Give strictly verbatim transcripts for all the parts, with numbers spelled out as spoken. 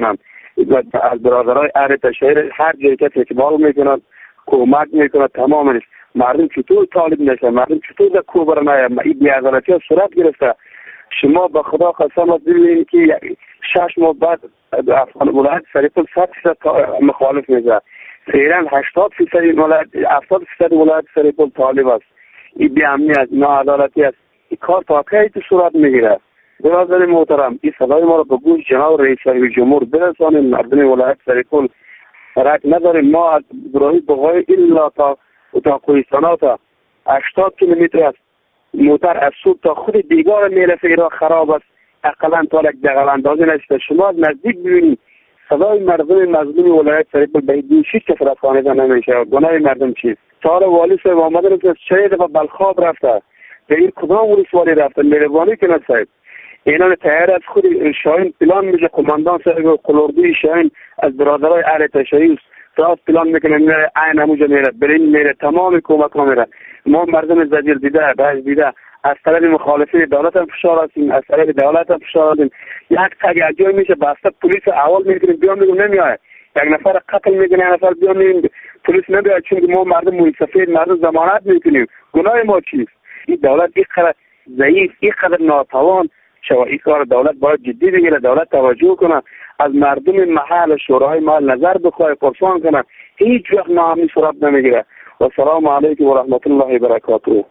میکنم از برادرای اهل تشهیر هر جایی که اقبال میکنن کمک میکنن تمامش مردم چطور طالب نشه مردم چطور در کوبر نه این بی‌عدالتی ها صورت گرفته. شما به خدا قسم ببینید که شش ماه بعد افغان ولایت سریپل صد فیصد مخالف میشه فعلا هشتاد فیصد ولایت هفتاد فیصد ولایت سریپل طالب است. این بی امنیت ناعدالتی است. این کار تا کی تو صورت میگیره؟ برادر محترم این صدای ما رو به گوش جناب رئیس جمهور برسانید. مردم ولایت سریپل فرق نداریم ما از براهی بغای الا تا تا کوهستان تا هشتاد کیلومتر است موتر از صبح تا خود دیگار میره فیرا خراب است اقلا تا یک دقل اندازه نشده. شما از نزدیک ببینید صدای مردم مظلوم ولایت سریپل به دوشی که فرات خانیده نمیشه. گناه مردم چیست؟ سال والی صاحب آمده که چه دفعه بلخاب رفته به این کدام ولسوالی رفته مهربانی کنه صاحب اینا تیار از خود شاهین پلان میشه کماندان صاحب قلوردوی شاهین از برادرای اهل تشیع راست پلان میکنه میره عین همونجا میره برین میره تمام کمک ها میره. ما مردم زجر دیده باز دیده از طرف مخالفین دولت هم فشار هستیم از طرف دولت هم فشار هستیم. یک تگ اجای میشه بسته پلیس اول میگیریم بیان میگم نمیاد یک نفر قتل میکنه یک نفر بیان میگیم پلیس نمیاد چون ما مردم موی سفید مردم ضمانت میکنیم. گناه ما چیست؟ این دولت این قدر ضعیف این قدر ناتوان شما این کار دولت باید جدی بگیره. دولت توجه کنه از مردم محل شورای محل نظر بخواه پرسان کنه هیچ وقت ناامنی صورت نمیگیره. و السلام علیکم و رحمت الله و برکاته.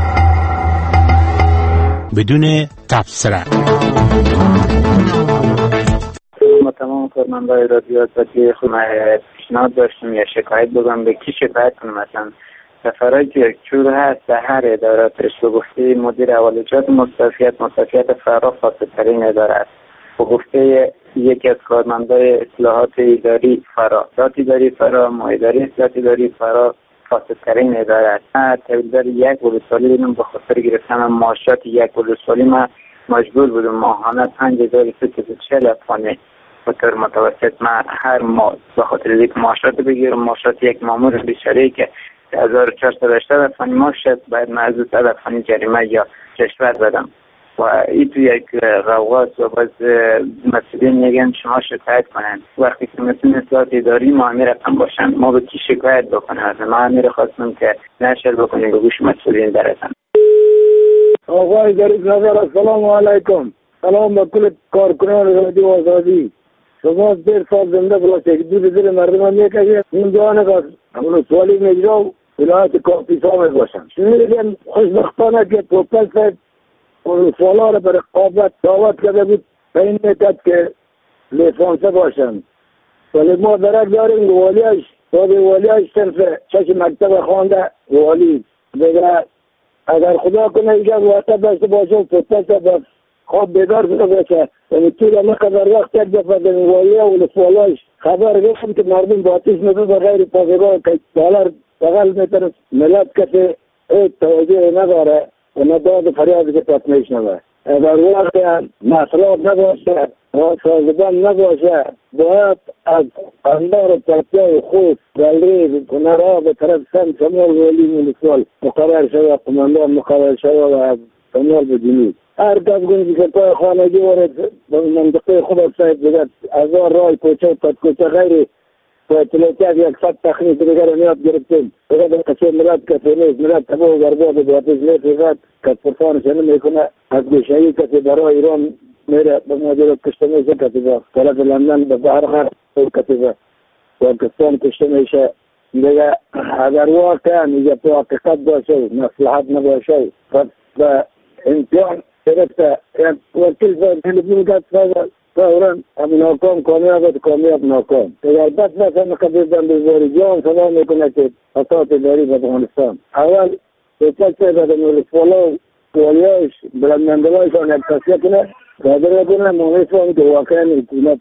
بدون تبصره ما تمام کارمندای رادیو که خونه پیشنهاد داشتیم یا شکایت بگم به کی شکایت کنم؟ مثلا سفرهای دیرکتور هست در هر اداراتش به گفته مدیر اولویت مستوفیت مستوفیت فرا فاسدترین اداره است. به گفته یکی از کارمندای اصلاحات اداری فرا ذات اداری فرا مایداری اصلاحات اداری فرا فاسدترین اداره است. من تبدیل یک ولسوالی دیدم به خاطر گرفتن معاشات یک ولسوالی من مجبور بودم ماهانه پنج هزار سیصد و چهل افغانی به طور متوسط من هر ماه به خاطر اینکه معاشات بگیرم. معاشات یک مامور بیچاره که هزار و چهارصد و هشتاد افغانی ماه شد باید من از صد افغانی جریمه یا رشوت بدم و این تو یک غوغاست و باز مسئولین میگن شما شکایت کنن وقتی که مثل اصلاحات اداری ما امیر رقم باشن ما به کی شکایت بکنم؟ ما امیر خواستم که نشر بکنیم به گوش مسئولین برسن. آقای ظریف نظر السلام علیکم. سلام به کل کارکنان رادیو آزادی. شما دیر سال زنده بلاشید که دور زیر مردم هم میکشید این جانه که اونو سوالی میجرا و ولایت کافیسا می باشن. شمیدیم خوشبختانه که توپل صاحب اونو سوالا را بر رقابت دعوت کرده بود به این میکرد که لیسانسه باشن ولی ما درک داریم والیش تا به والیش صرف چش مکتب خوانده والی دیگه اگر خدا کنه اینجا واسه داشته باشه توپل صاحب خواب بیدار شده باشه یعنی طول همه قدر وقت یک دفعه در والیه و لسوالاش خبر گفتم که مردم با آتیش میدون و غیر پاسگاه که دالر بغل میتره ملت کسی هیچ توجه نداره و نداد فریاد که تطمیش نباید اگر واقعا مصرف نباشه و سازبان نباشه باید از اندار ترکیه خوب دلیل کنرها به طرف سن شمال ولی مونسوال مقرر شده قماندان مقرر شده و از شمال به جنوب هر کس گونی که پای خانگی وارد به منطقه خود صاحب بگد هزار رای کوچه و پد کوچه غیری و اطلاعاتی از یک صد تخنیک دیگر نیاد گرفتیم بگد قصه مرد کسی نیست مرد تبا و گرباد باتش نیست که پرسانش نمیکنه از گوشهی کسی برای ایران میره به ماجرات کشته میشه کسی با طرف لندن به بحر غرب کسی با پاکستان کشته میشه دیگه اگر واقعا اینجا تو حقیقت باشه مصلحت نباشه و امتحان گرفته وکیل صاحب تلفن کرد فورا همین ناکام کامیاب کامیاب ناکام اگر بس بس هم قبیل بندوزاری جان صدا میکنه که خطات اداری به افغانستان اول بچه صاحب از مولسوالا و والیاش بلندمندلایشان یک تصفیه کنه قادر کنه مونیسان که واقعا حکومت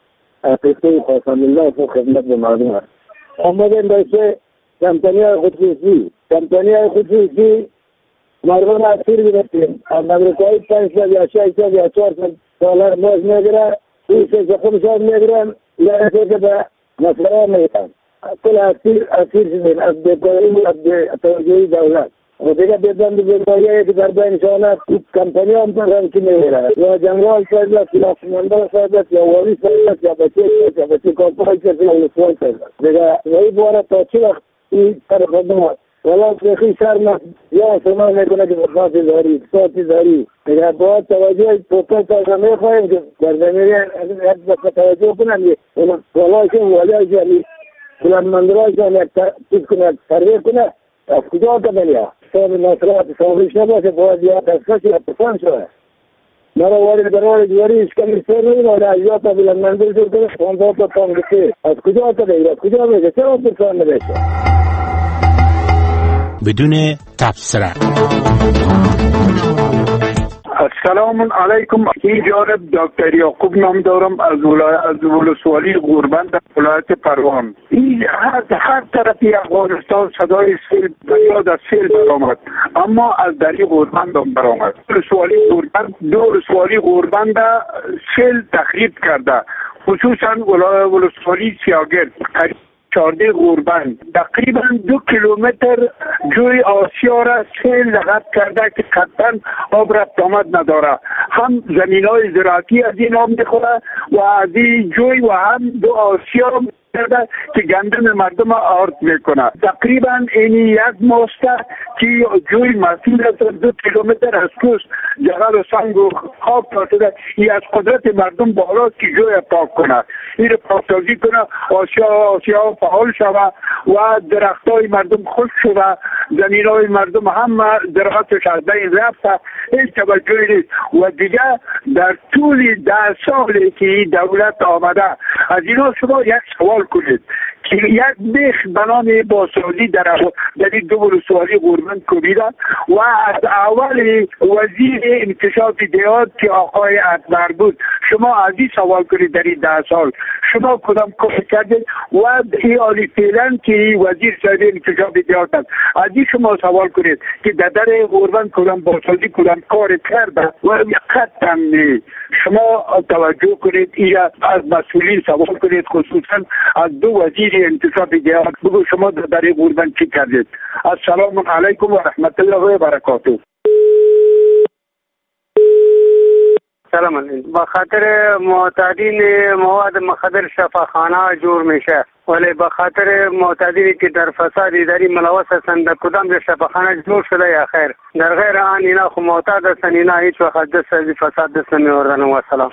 حقیقی خواستم الله و خدمت به مردم هست. آمدن داشته کمپانی های خودخصوصی کمپانی های خودخصوصی مردم اسیر گرفتیم از امریکایی پنج سال یا شش سال یا چهار سال دلار باز میگیره این سه سخم شاد میگیرن یا ایسه که به مسئله میگن کل اسیر اسیر شدیم از بیکاری و از توجهی دولت و دیگه بیدند بیدایی که در بین شانه کمپانی هم پرم که میره یا جنگال سایدت یا سمندر سایدت یا والی سایدت یا بچه سایدت یا بچه کارپای سایدت یا نسوان سایدت دیگه وی باره تا چی وقت این طرف دماد ولی بخی سر ما یا سمان میکنه که بخواتی داری بخواتی داری دیگه باید توجه پوپر تا میخواهیم که در زمینی هر دفعه توجه کنم ولی که ولی که بلندمندرهای که چیز کنه ترویح کنه از کجا آتا بلیا سال ناصرات سالش نباشه باید یا تسکش یا پسان شده مرا وارد برای جواری اشکالی سر نیم ولی از یا تا بلندمندر جور کنه خونده تا تانگسی از کجا آتا بلیا از کجا بلیا چرا پسان نباشه بدون تبصره. السلام علیکم. این جانب دکتر یعقوب نام دارم از ولایت از ولسوالی غوربند در ولایت پروان. این هر هر طرفی افغانستان صدای سیل یاد از سیل برآمد، اما از دری غوربند هم برآمد. ولسوالی غوربند دو ولسوالی غوربند سیل تخریب کرده، خصوصا ولسوالی سیاگرد قریب چارده غوربند تقریبا دو کیلومتر جوی آسیا را سیل لغت کرده که قطعا آب رفت آمد نداره. هم زمین های زراعتی از این آب میخوره و از این جوی و هم دو آسیا کرده که گندم مردم آرد میکنه. تقریبا این یک ماسته که جوی مسیر دو کیلومتر از کوست جغل و سنگ و خاک تاته ای از قدرت مردم بالاست که جوی پاک کنه، این رو پاکسازی کنه، آسیا آسیا فعال شوه و درخت های مردم خوش شوه، زمین های مردم هم درختش از بین رفته، هیچ توجهی نیست. و دیگه در طول ده سالی که این دولت آمده از اینا شما یک سوال کنید که یک بیخ بنام باسازی در در این دو ولسوالی غوربند کوبیده و از اول وزیر انکشاف دیهات که آقای اکبر بود، شما از این سوال کنید در این ده سال شما کدام کار کردید و این حالی فعلا که وزیر صاحب انکشاف دیهات است از این شما سوال کنید که در در غوربند کدام باسازی کدام کار کرده و قطعا شما توجه کنید این از مسئولین سوال کنید، خصوصا از دو وزیر انکشاف دیهات بگو شما در در غوربند چی کردید. السلام علیکم و رحمت الله و برکاته. سلام علیکم. به خاطر معتادین مواد مخدر شفاخانه جور میشه، ولی به خاطر معتادینی که در فساد اداری ملوث هستند در کدام در شفاخانه جور شده یا خیر؟ در غیر آن اینا خو معتاد هستند، اینا هیچ وقت دست از فساد دست نمیوردن. و سلام.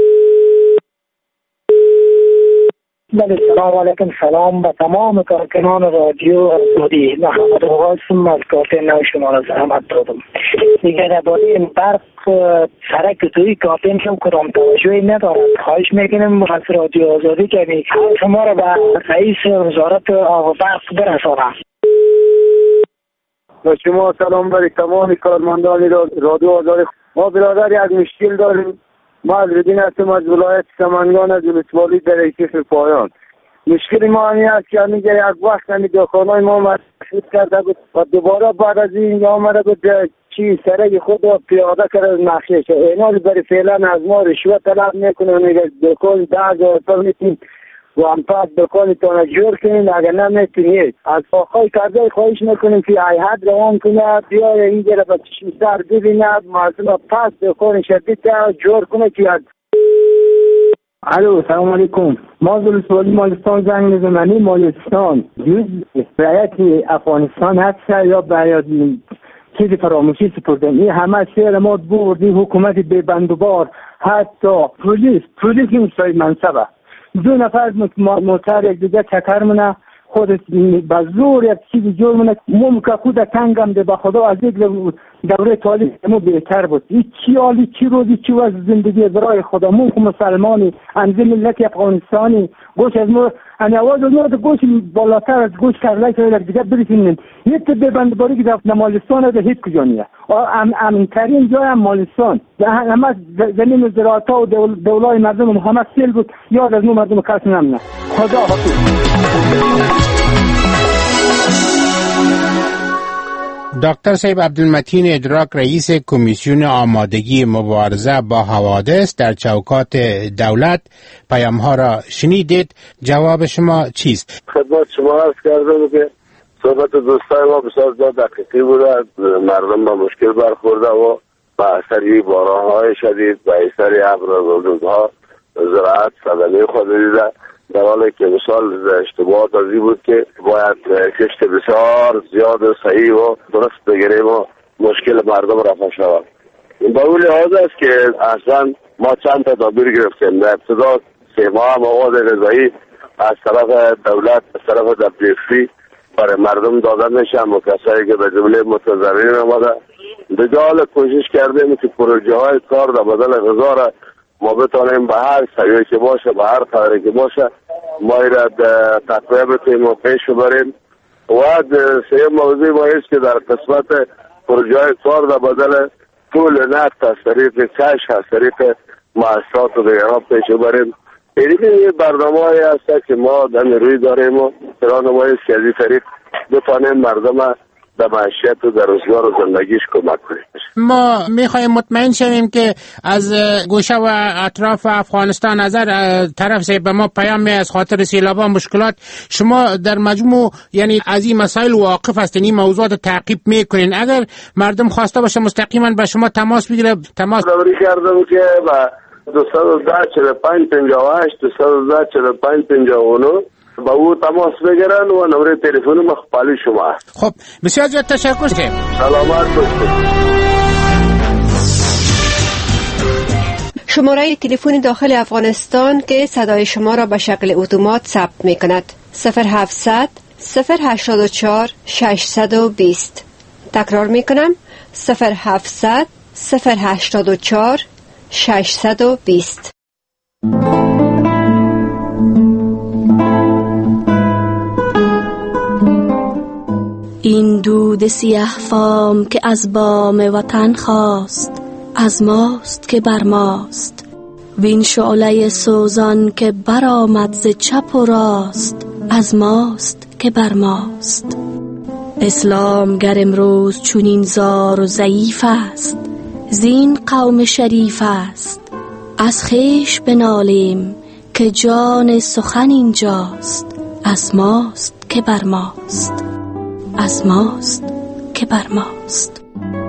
بله سلام علیکم. سلام به تمام کارکنان رادیو سعودی. محمد قاسم از کارت نو شما را زحمت دادم. دیگه درباره این برق سرک توی کارتین شم کدام توجهی ندارد. خواهش میکنم از رادیو آزادی که شما را به رئیس وزارت آب و برق برسانم. با شما سلام برای تمام کارمندان رادیو آزادی. ما برادری از مشکل داریم. ما از ردین هستم از ولایت سمنگان از ولسوالی در ایکیف پایان. مشکل ما همی است که همیگه یک وقت همی داخانای ما مشکل کرده بود و دوباره بعد از این آمده بود چی سرک خود را پیاده کرده از نخیه شد. اینا برای فعلا از ما رشوه طلب میکنه و میگه دکان ده هزار تا میتین و هم پس دکانتان جور کنین، اگر نمیتونید از آقای کرده خواهش میکنیم که ایحد روان کنه بیای اینجا را به چشم سر ببیند مردم پس دکان شدید جور کنه که الو سلام علیکم. ما ولسوالی مالستان زنگ میزنیم. مالستان جز رعیت افغانستان هست یا باید چیزی فراموشی سپردن؟ این همه شهر ما بردی حکومت به بندوبار، حتی پولیس پولیس این سای منصبه دو نفر از موتر یک دیگه چکر منه خود به زور یک چیزی جور منه ممکن خود تنگم ده به خدا از یک دوره طالب ما بهتر بود. این چی حالی چی روزی چی وز زندگی برای خدا ممکن مسلمانی انزه ملت افغانستانی گوش از ما ان آواز از ما گوش بالاتر از گوش کرده که یک دیگه برسیم یک به بندباری که در مالستان ده هیچ کجا نیه امنترین جای هم مالستان همه زمین زراعت ها و دولای مردم همه سیل بود. یاد از ما مردم کس نمونه. خدا حافظ. دکتر صاحب عبدالمتین ادراک رئیس کمیسیون آمادگی مبارزه با حوادث در چوکات دولت پیام‌ها را شنیدید. جواب شما چیست؟ خدمت شما عرض کردم که صحبت دوستای ما بسیار زیاد دقیقی بوده. مردم با مشکل برخورده و با اثر باران‌های شدید و اثر ابر و رودها زراعت صدمه خود دیده، در حالی که مثال اشتباهات از این بود که باید کشت بسیار زیاد و صحیح و درست بگیریم و مشکل مردم رفع شود. با اون لحاظ است که اصلا ما چند تا تدبیر گرفتیم. در ابتدا سه ماه مواد غذایی از طرف دولت از طرف دبلیوفی برای مردم دادن میشه و کسایی که به جمله متضررین آمده. به حال کوشش کردیم که پروژه های کار در بدل غذا را ما بتانیم به هر سویه که باشه به هر قدری که باشه ما را تقویه بتیم و پیش ببریم. و سه موضوع ما است که در قسمت پروژه های کار در بدل طول نقد از طریق کش از طریق مؤسسات و دیگران پیش ببریم. این برنامه هایی هست که ما در روی داریم و برنامه هایی است که از این طریق بتانیم مردم در معیشت و در روزگار و زندگیش کمک کنیم. ما میخوایم مطمئن شویم که از گوشه و اطراف افغانستان نظر طرف سے به ما پیام از خاطر سیلابا مشکلات شما در مجموع یعنی از این مسائل واقف هستین، این موضوعات تعقیب میکنین. اگر مردم خواسته باشه مستقیما به شما تماس بگیره تماس داری کردم که با دویست و ده چهل و پنج پنجاه و هشت دویست و ده چهل و پنج پنجاه و نه با او تماس بگیرن و نمره تلفن مخبالی شما. خب بسیار زیاد تشکر. سلامت باشید. شماره تلفن داخل افغانستان که صدای شما را به شکل اتومات ثبت می کند صفر هفتصد صفر هشتاد و چهار ششصد و بیست. تکرار می کنم صفر هفتصد صفر هشتاد و چهار ششصد و بیست. این دود سیاه فام که از بام وطن خواست، از ماست که بر ماست. وین شعله سوزان که برآمد ز چپ و راست، از ماست که بر ماست. اسلام گر امروز چونین زار و ضعیف است، زین قوم شریف است. از خویش بنالیم که جان سخن اینجاست، از ماست که بر ماست، از ماست که بر ماست.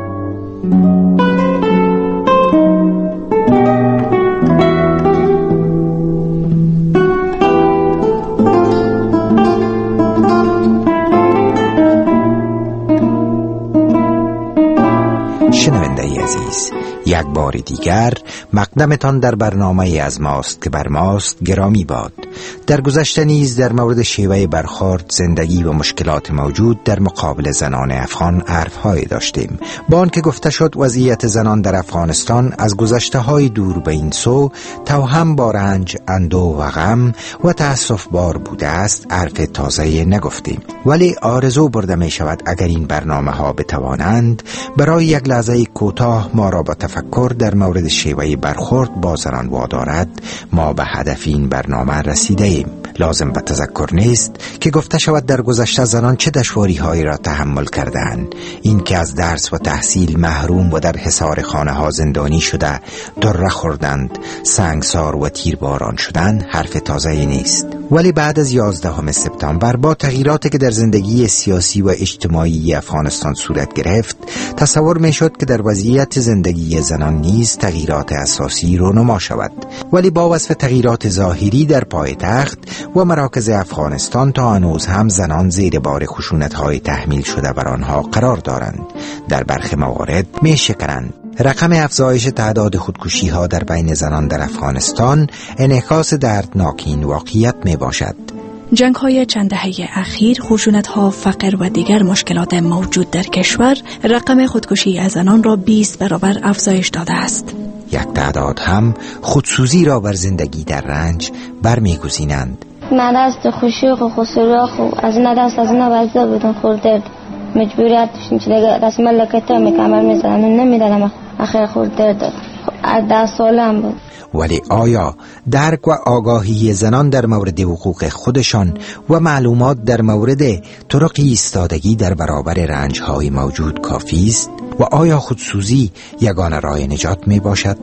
شنونده عزیز، یک بار دیگر مقدمتان در برنامه از ماست که بر ماست گرامی باد. در گذشته نیز در مورد شیوه برخورد، زندگی و مشکلات موجود در مقابل زنان افغان حرف‌هایی داشتیم. با آنکه گفته شد وضعیت زنان در افغانستان از گذشته‌های دور به این سو توهم با رنج، اندوه و غم و تأسف بار بوده است، حرف تازه نگفتیم. ولی آرزو برده می شود اگر این برنامه ها بتوانند برای یک لحظه کوتاه ما را با تفکر در مورد شیوه برخورد با زنان وادارد، ما به هدف این برنامه رسیده ایم. لازم به تذکر نیست که گفته شود در گذشته زنان چه دشواری هایی را تحمل کردند. این که از درس و تحصیل محروم و در حصار خانه ها زندانی شده، دره خوردند، سنگسار و تیرباران شدند، حرف تازه نیست. ولی بعد از یازدهم سپتامبر با تغییراتی که در زندگی سیاسی و اجتماعی افغانستان صورت گرفت، تصور می شد که در وضعیت زندگی زنان نیز تغییرات اساسی رونما شود. ولی با وصف تغییرات ظاهری در پایتخت و مراکز افغانستان تا هنوز هم زنان زیر بار خشونت‌های تحمیل شده بر آنها قرار دارند. در برخی موارد می شکنند. رقم افزایش تعداد خودکشی ها در بین زنان در افغانستان انعکاس دردناک این واقعیت می باشد. جنگ های چند دهه اخیر، خشونت ها، فقر و دیگر مشکلات موجود در کشور رقم خودکشی از زنان را بیست برابر افزایش داده است. یک تعداد هم خودسوزی را بر زندگی در رنج برمیگزینند. من دست خوشی و خسرو خو از این دست از این وضع بودم خورده مجبوریت داشتیم که دیگه دست ملکتا میکمر میزنم نمیدادم آخر خورده داد از ده سالم بود. ولی آیا درک و آگاهی زنان در مورد حقوق خودشان و معلومات در مورد طرق ایستادگی در برابر رنج‌های موجود کافی است؟ و آیا خودسوزی یگانه راه نجات می باشد؟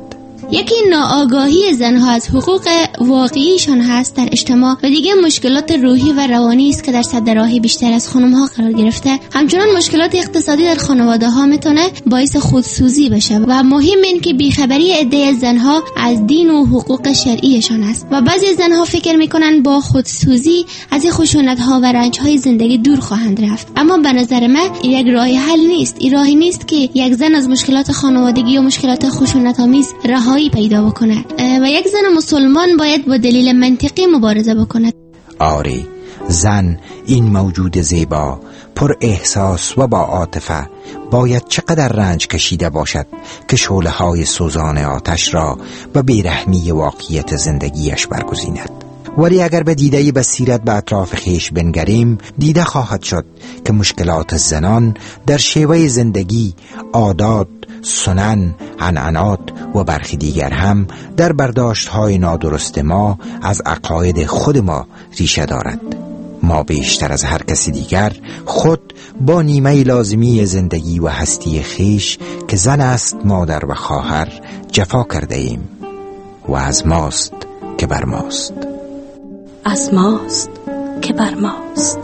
یکی ناآگاهی زنها از حقوق واقعیشان هست در اجتماع و دیگه مشکلات روحی و روانی است که در صد راه بیشتر از خانم‌ها قرار گرفته. همچنان مشکلات اقتصادی در خانواده ها میتونه باعث خودسوزی بشه و مهم این که بیخبری عده زنها از دین و حقوق شرعیشان است و بعضی زنها فکر میکنن با خودسوزی از این خشونت ها و رنج های زندگی دور خواهند رفت، اما به نظر من یک راه حل نیست. این راهی نیست که یک زن از مشکلات خانوادگی و مشکلات خشونت آمیز رهایی پیدا بکنه و یک زن مسلمان باید با دلیل منطقی مبارزه بکنه. آری، زن این موجود زیبا، پر احساس و با عاطفه باید چقدر رنج کشیده باشد که شعله های سوزان آتش را و بیرحمی واقعیت زندگیش برگزیند. ولی اگر به دیده بصیرت به اطراف خیش بنگریم، دیده خواهد شد که مشکلات زنان در شیوه زندگی، عادات، سنن، عنعنات و برخی دیگر هم در برداشت‌های نادرست ما از عقاید خود ما ریشه دارد. ما بیشتر از هر کسی دیگر خود با نیمه لازمی زندگی و هستی خیش که زن است مادر و خواهر جفا کرده ایم و از ماست که بر ماست. از ماست که بر ماست.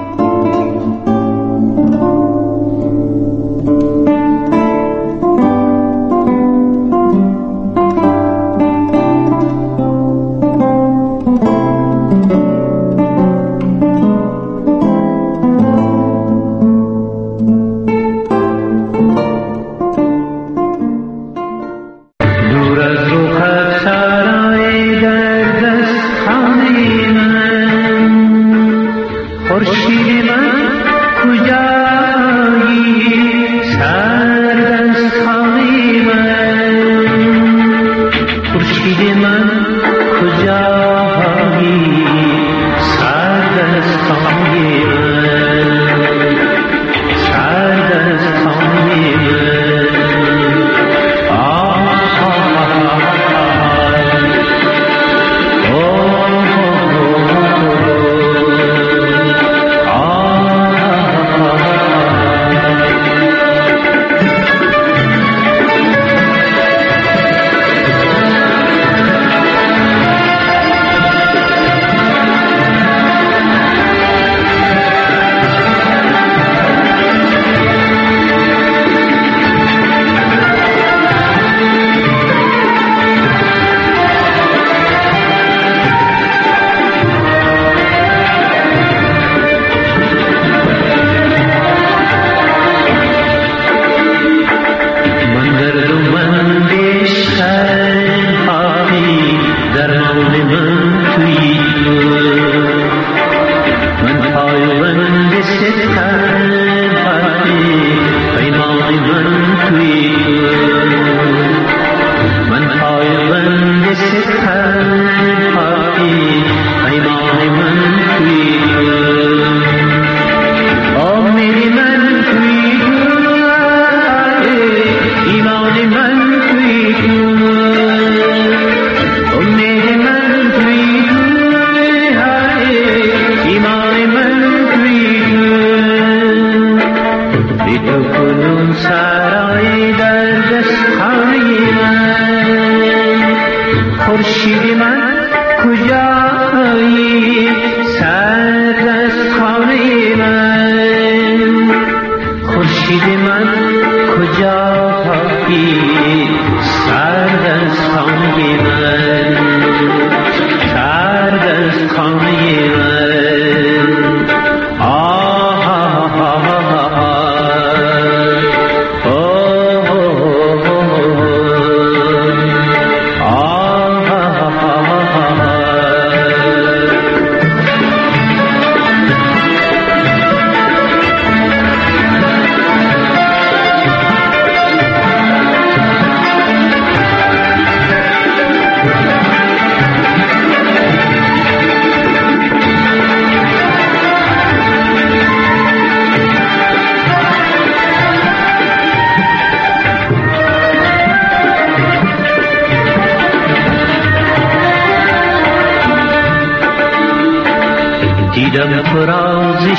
دیدم فراز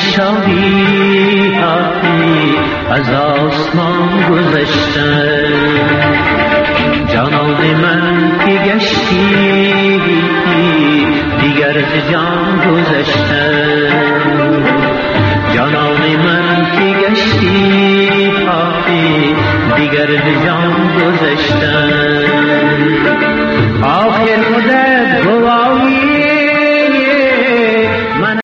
شاهی هایی از آسمان گذشتن، جانان من که گشتی دیگر ز جان گذشتم، جانان من که گشتی پاکی دیگر ز جان گذشتم. آخر خودت گواهی